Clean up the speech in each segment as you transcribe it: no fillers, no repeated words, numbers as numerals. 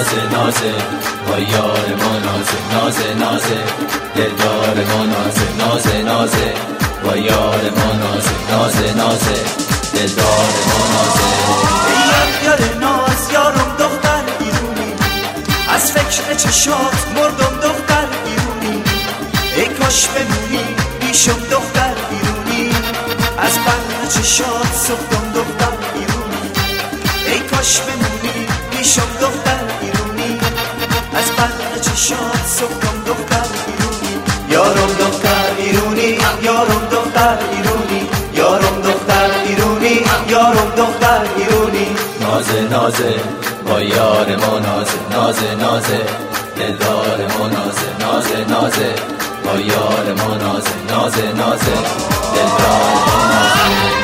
نازه نازه با یار ما نازه نازه نازه دلدار ما نازه نازه نازه با یار ما نازه نازه نازه دلدار ما نازه یار ناز یارم دختر ایرونی از فکر چشات مردم دختر ایرونی ای کاش بمونی بیشم دختر ایرونی از بند چشات سختم دختر ایرونی ای کاش بمونی بیشم دختر ایرونی از بند چشات سختم دختر ایرونی یارم دختر ایرونی یارم دختر ایرونی یارم دختر ایرونی یارم دختر ایرونی نازه نازه با یار ما نازه نازه نازه دلدار ما نازه نازه نازه با یار ما نازه نازه نازه دلدار ما نازه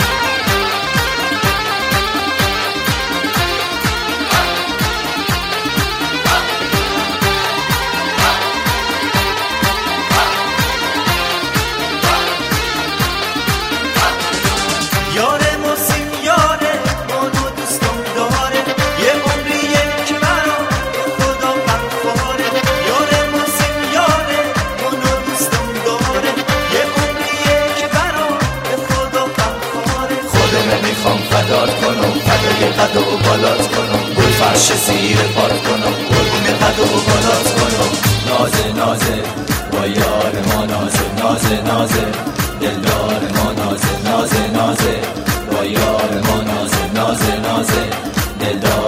فدات کنم فدای قد و بالات کنم گل فرش زیر پات کنم قربون قد و بالات کنم نازه نازه با یار ما نازه نازه نازه دلدار ما نازه نازه نازه با یار ما نازه نازه نازه دلدار